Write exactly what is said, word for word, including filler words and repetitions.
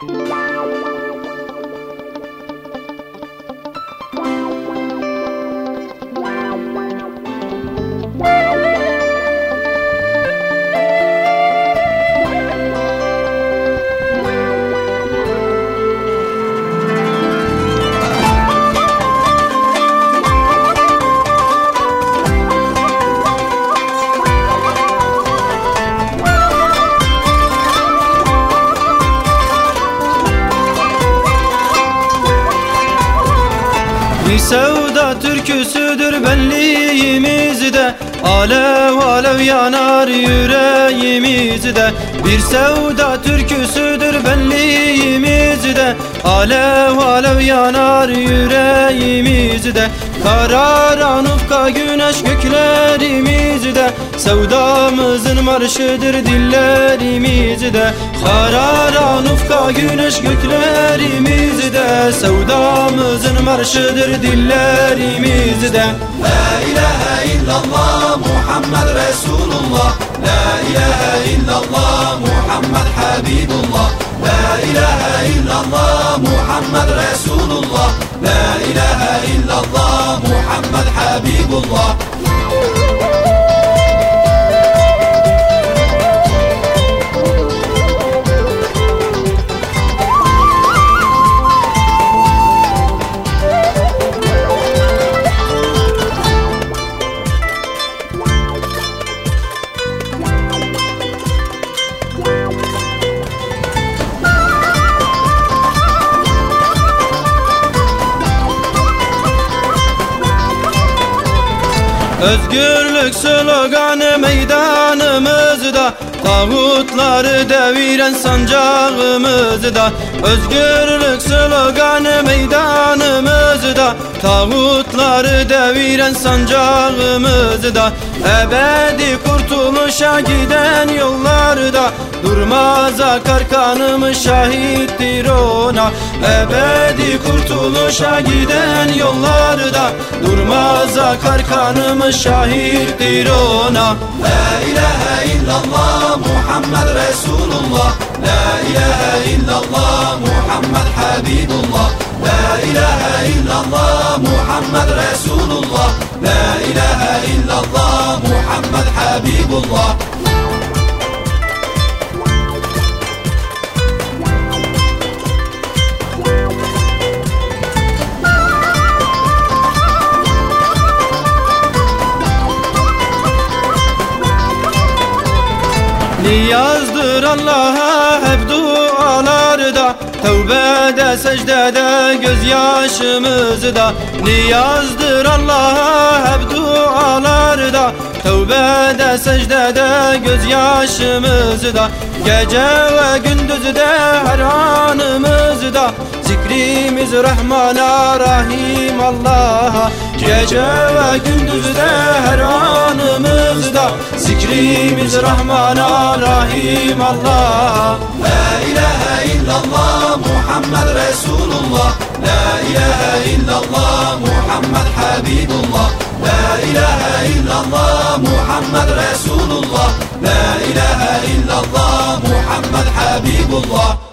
Bir sevda türküsüdür benliğimizde, alev alev yanar yüreğimizde. Bir sevda türküsüdür benliğimizde, alev alev yanar yüreğimizde. Kararan ufka güneş göklerimizde, sevdamızın marşıdır dillerimizde. Kararan ufka güneş göklerimizde, sevdamızın marşıdır dillerimizde. La ilahe illallah Muhammed Resulullah, La ilahe illallah Muhammed Habibullah, La ilahe illallah Muhammed Resulullah, La ilahe illallah Muhammed Habibullah. Özgürlük sloganı meydanımızda, tağutları deviren sancağımızda. Özgürlük sloganı meydanımızda, tağutları deviren sancağımızda. Ebedi kurtuluşa giden yollarda, durmaz akar kanımız şahittir ona. Ebedi kurtuluşa giden yollarda, durmaz akar kanımız şahittir ona. La ilahe illallah Muhammed Resulullah, La ilahe illallah Muhammed Habibullah, La ilahe illallah Muhammed Resulullah, La ilahe illallah Muhammed Habibullah. Niyazdır Allah'a hep dualarda, tevbede secdede gözyaşımızda. Niyazdır Allah'a hep dualarda, tevbede secdede gözyaşımızda. Gece ve gündüzde her anımızda, zikrimiz Rahman'a Rahim Allah'a. Gece ve gündüzde her anımızda, zikrimiz Rahman'a Rahim Allah'a. La ilahe illallah Muhammed Resulullah, La ilahe illallah Muhammed Habibullah, La ilahe illallah Muhammed Resulullah, La ilahe illallah Muhammed Habibullah.